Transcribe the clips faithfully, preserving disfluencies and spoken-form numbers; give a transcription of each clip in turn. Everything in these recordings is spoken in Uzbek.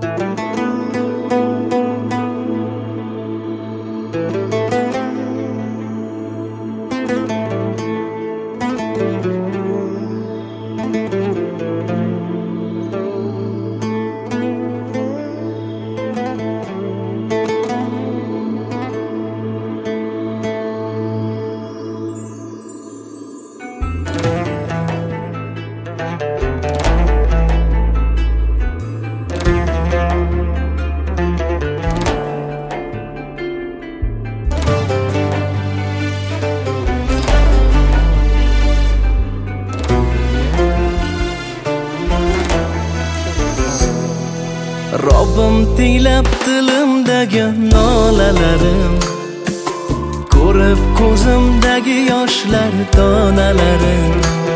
Robbim tinglab dilimdagi nolalarim, ko'rib ko'zimdagi yoshlar donalarim,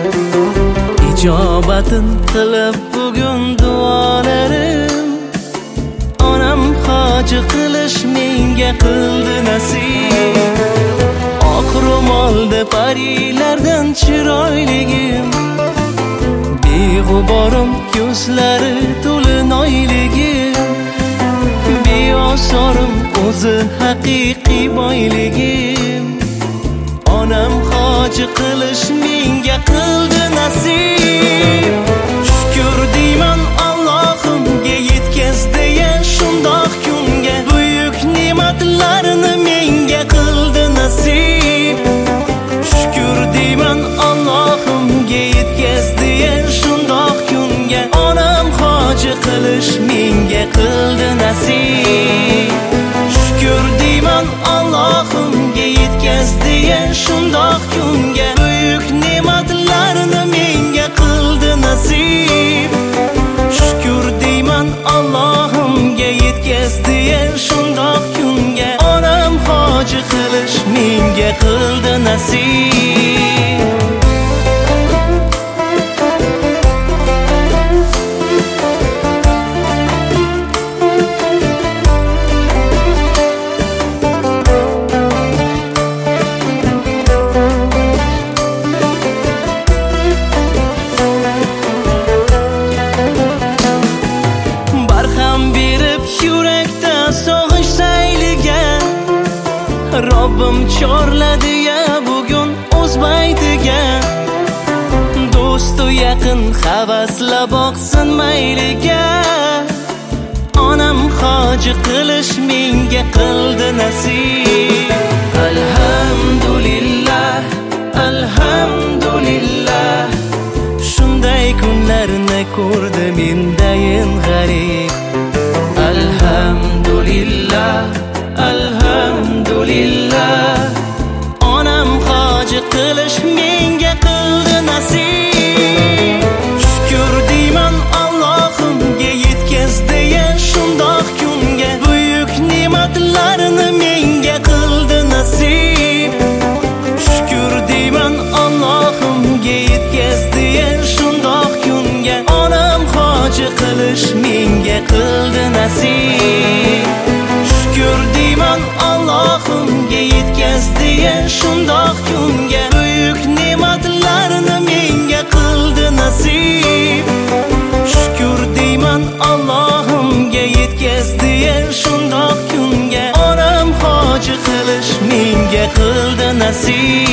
ijobatin qilib bugun duolarim, onam hoji qilish menga qildi nasib. Oq ro'molda parilardan chiroyligim, beg'uborim ko'zlari to'lin oyligim, beosorim o'zi haqiqiy boyligim. Onam hoji qilish menga qildi nasib. Shukr deyman Allohimga yetkazdi ya shundoq kunga, buyuk ne'matlarni menga qildi nasib. Shukr deyman Allohimga yetkazdi ya shundoq kunga, onam hoji qilish menga qildi nasib. Shukr deyman Allohimga yetkazdi ya shundoq kunga, buyuk ne'matlarni menga qildi nasib. Shukr deyman Allohimga yetkazdi ya shundoq kunga, onam hoji qilish menga qildi nasib. Robbim chorladi ya bugun o'z baytiga, do'stu yaqin havasla boqsin mayliga. Onam hoji qilish menga qildi nasib. Alhamdulillah, alhamdulillah, shunday kunlarni ko'rdim mendayin g'arib. Alhamdulillah, alhamdulillah, onam hoji qilish menga qildi nasib. Shukr deyman Allohimga yetkazdi ya shundoq kunga, buyuk ne'matlarni menga qildi nasib. Shukr deyman Allohimga yetkazdi ya shundoq kunga, onam hoji qilish menga qildi nasib. Shukr deyman Allohimga yetkazdi ya shundoq kunga, buyuk ne'matlarni menga qildi nasib. Shukr deyman Allohimga yetkazdi ya shundoq kunga, onam hoji qilish menga qildi nasib.